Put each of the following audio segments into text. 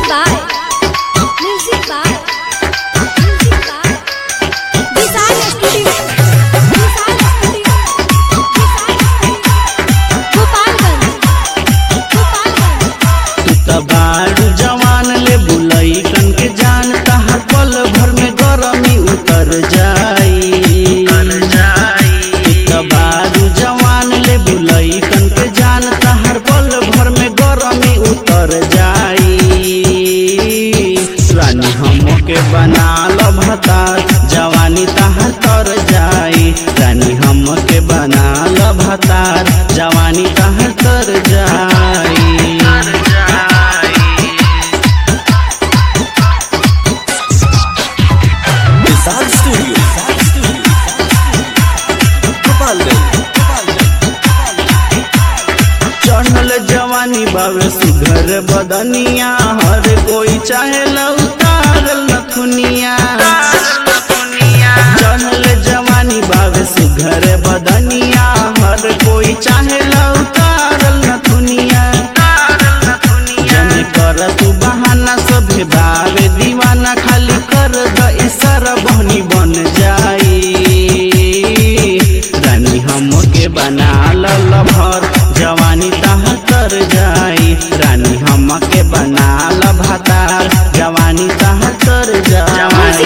जवान ले बुलई कन के जान तहार पल भर में गरमी उतर जाई। बारू जवान ले बुलई कन के जान तहार पल भर में गरमी उतर जाई। रानी हमके बना लो भतार जवानी तहार तर जाई। रानी हमके बना लो भतार जवानी तहार तर जाई। चढ़ल जवानी बावे सुघर बदनिया हर कोई चाहे उतारल नथुनिया। चढ़ल जवानी बावे सुघर बदनिया हर कोई चाहे उतारल नथुनिया। जने कर तू बहाना सभे बावे दीवाना खाली कर द इशारा बहनी बन जाई। रानी हमके बना लभर जवानी तहार तर जाई। रानी हमके बना ला भतार जवानी तहार तर जाई।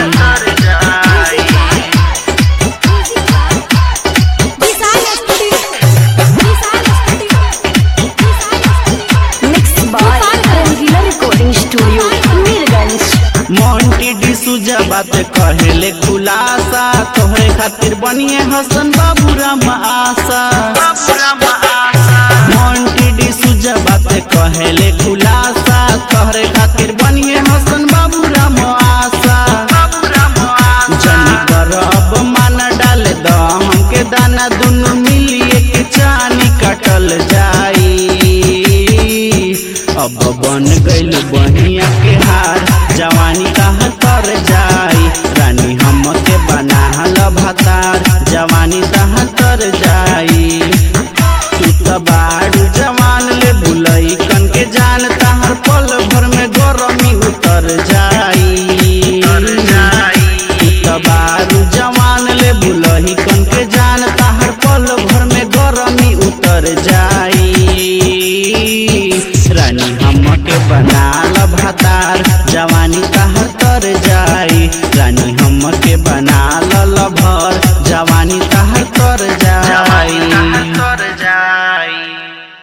मोंटी डिसूजा बात कहेले खुलासा तोहरे खातिर बनिए हसन बाबूराम आशा। मोंटी डिसूजा बात कहेले खुलासा तोहरे खातिर बनिए हसन बाबूराम आशा। जनी करब मान डाल द हमके दाना दुनु मिलिए के चानी काटल जाई। अब बन गइल बनिया के हार जवानी कहाँ तर